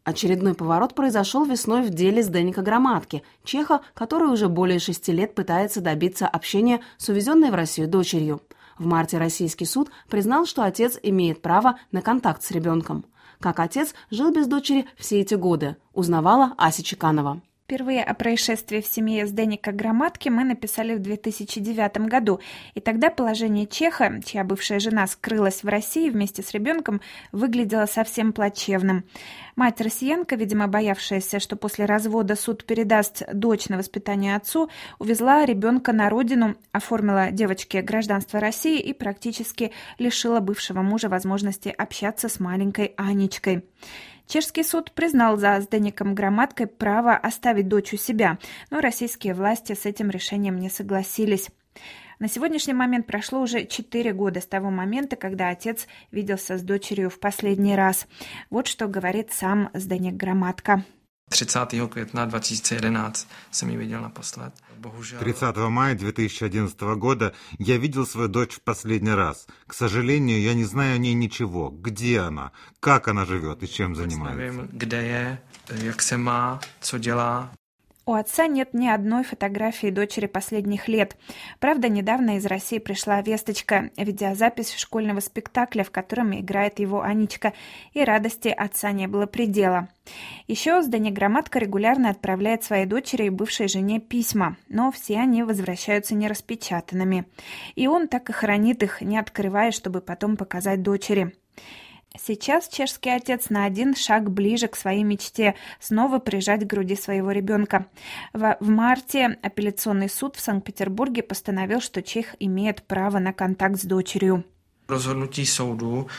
Очередной поворот произошел весной в деле Зdeneka Громадки, чеха, который уже более 6 лет пытается добиться общения с увезенной в Россию дочерью. В марте российский суд признал, что отец имеет право на контакт с ребенком. Как отец жил без дочери все эти годы, узнавала Ася Чеканова. Впервые о происшествии в семье Зdeneka Громадки мы написали в 2009 году, и тогда положение чеха, чья бывшая жена скрылась в России вместе с ребенком, выглядело совсем плачевным. Мать-россиянка, видимо, боявшаяся, что после развода суд передаст дочь на воспитание отцу, увезла ребенка на родину, оформила девочке гражданство России и практически лишила бывшего мужа возможности общаться с маленькой Анечкой. Чешский суд признал за Зdenekом Громадкой право оставить дочь у себя, но российские власти с этим решением не согласились. На сегодняшний момент прошло уже 4 года с того момента, когда отец виделся с дочерью в последний раз. Вот что говорит сам Zdeněk Громадка. 30. května 2011 jsem ji viděl naposled. 30 мая 2011 года я видел свою дочь в последний раз. К сожалению, я не знаю о ней ничего. Где она? Как она живет и чем занимается? Nevím, kde je, jak se má, co dělá. У отца нет ни одной фотографии дочери последних лет. Правда, недавно из России пришла весточка, видеозапись школьного спектакля, в котором играет его Анечка, и радости отца не было предела. Еще Zdeněk Громадка регулярно отправляет своей дочери и бывшей жене письма, но все они возвращаются нераспечатанными. И он так и хранит их, не открывая, чтобы потом показать дочери. Сейчас чешский отец на один шаг ближе к своей мечте снова прижать к груди своего ребенка. В марте апелляционный суд в Санкт-Петербурге постановил, что чех имеет право на контакт с дочерью. Rozhodnutí soudu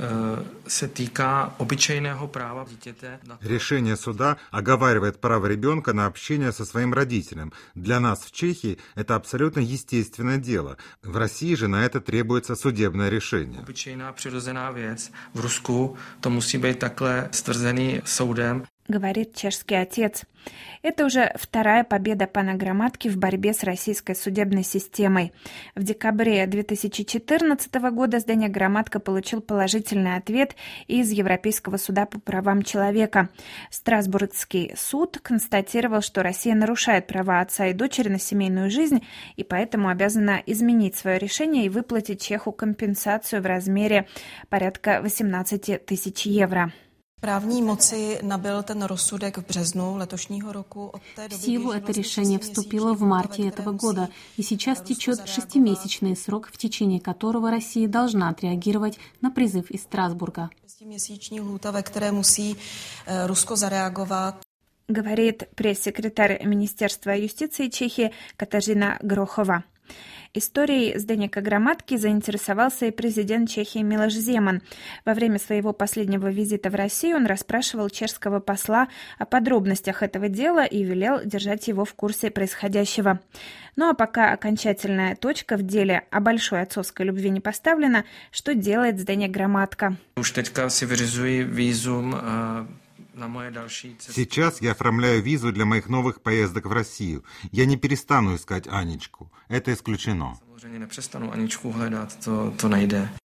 se týká obyčejného práva dítěte. Решение суда оговаривает право ребенка на общение со своим родителем. Для нас в Чехии это абсолютно естественное дело. В России же на это требуется судебное решение. Obyčejná přirozená věc. V Rusku to musí být takhle stvrzený soudem. Говорит чешский отец. Это уже вторая победа пана Громадки в борьбе с российской судебной системой. В декабре 2014 года Zdeněk Громадка получил положительный ответ из Европейского суда по правам человека. Страсбургский суд констатировал, что Россия нарушает права отца и дочери на семейную жизнь и поэтому обязана изменить свое решение и выплатить чеху компенсацию в размере порядка 18 тысяч евро. Právní moci nabyl ten rozsudek v březnu letošního roku. В силу это решение вступило в марте этого года, и сейчас течет 6-месячный срок, в течение которого Россия должна отреагировать на призыв из Страсбурга. 6měsíční lhůta, ve které musí Rusko zareagovat. Говорит пресс-секретарь Министерства юстиции Чехии Катажина Грохова. Историей Zdeneka Громадки заинтересовался и президент Чехии Милош Земан. Во время своего последнего визита в Россию он расспрашивал чешского посла о подробностях этого дела и велел держать его в курсе происходящего. Ну а пока окончательная точка в деле о большой отцовской любви не поставлена, что делает Zdeněk Громадка? Už teďka si vyřizuji vízum. Сейчас я оформляю визу для моих новых поездок в Россию. Я не перестану искать Анечку. Это исключено. Samozřejmě nepřestanu Aničku hledat, to nejde.